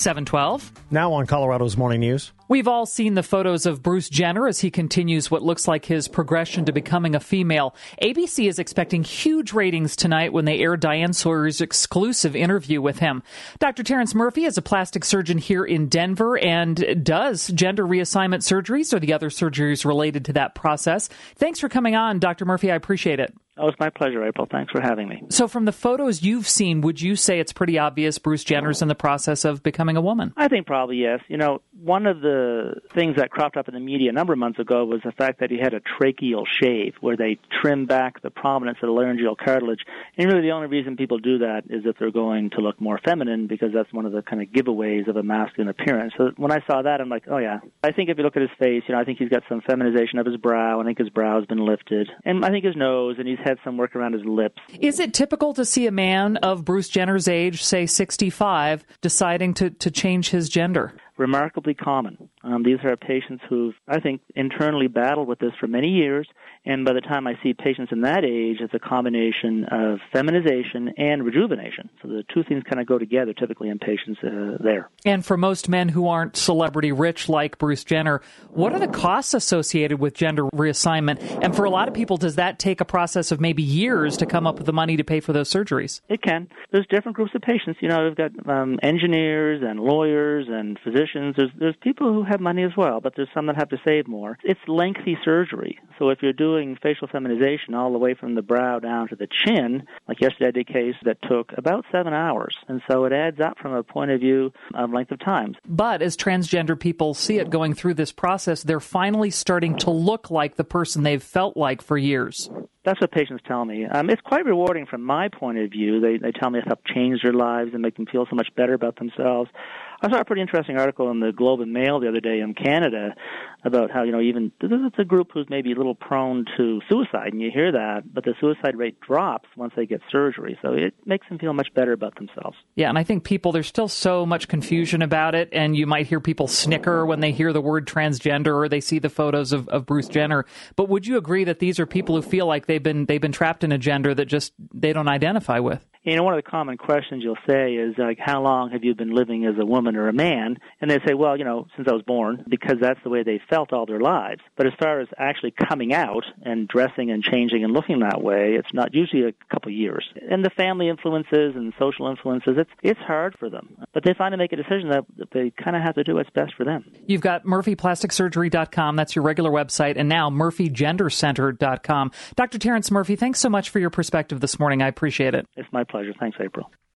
712. Now on Colorado's Morning News. We've all seen the photos of Bruce Jenner as he continues what looks like his progression to becoming a female. ABC is expecting huge ratings tonight when they air Diane Sawyer's exclusive interview with him. Dr. Terrence Murphy is a plastic surgeon here in Denver and does gender reassignment surgeries or the other surgeries related to that process. Thanks for coming on, Dr. Murphy. I appreciate it. Oh, it's my pleasure, April. Thanks for having me. So from the photos you've seen, would you say it's pretty obvious Bruce Jenner's in the process of becoming a woman? I think probably yes. You know, one of the things that cropped up in the media a number of months ago was the fact that he had a tracheal shave where they trim back the prominence of the laryngeal cartilage. And really the only reason people do that is if they're going to look more feminine because that's one of the kind of giveaways of a masculine appearance. So when I saw that, I'm like, oh, yeah. I think if you look at his face, I think he's got some feminization of his brow. I think his brow has been lifted. And I think his nose, and he's had some work around his lips. Is it typical to see a man of Bruce Jenner's age, say 65, deciding to change his gender? Remarkably common. These are patients who've, I think, internally battled with this for many years, and by the time I see patients in that age, it's a combination of feminization and rejuvenation. So the two things kind of go together typically in patients there. And for most men who aren't celebrity rich like Bruce Jenner, what are the costs associated with gender reassignment? And for a lot of people, does that take a process of maybe years to come up with the money to pay for those surgeries? It can. There's different groups of patients. We've got engineers and lawyers and physicians. There's people who have money as well, but there's some that have to save more. It's lengthy surgery. So if you're doing facial feminization all the way from the brow down to the chin, like yesterday I did a case that took about 7 hours. And so it adds up from a point of view of length of time. But as transgender people see it going through this process, they're finally starting to look like the person they've felt like for years. That's what patients tell me. It's quite rewarding from my point of view. They tell me it's helped change their lives and make them feel so much better about themselves. I saw a pretty interesting article in the Globe and Mail the other day in Canada about how, even this is a group who's maybe a little prone to suicide, and you hear that, but the suicide rate drops once they get surgery. So it makes them feel much better about themselves. Yeah, and I think there's still so much confusion about it, and you might hear people snicker when they hear the word transgender or they see the photos of Bruce Jenner. But would you agree that these are people who feel like they've been trapped in a gender that just they don't identify with? One of the common questions you'll say is, like, how long have you been living as a woman or a man? And they say, well, since I was born, because that's the way they felt all their lives. But as far as actually coming out and dressing and changing and looking that way, it's not usually a couple of years. And the family influences and social influences, it's hard for them. But they finally make a decision that they kind of have to do what's best for them. You've got MurphyPlasticSurgery.com. That's your regular website. And now MurphyGenderCenter.com. Dr. Terrence Murphy, thanks so much for your perspective this morning. I appreciate it. It's my pleasure. Thanks, April.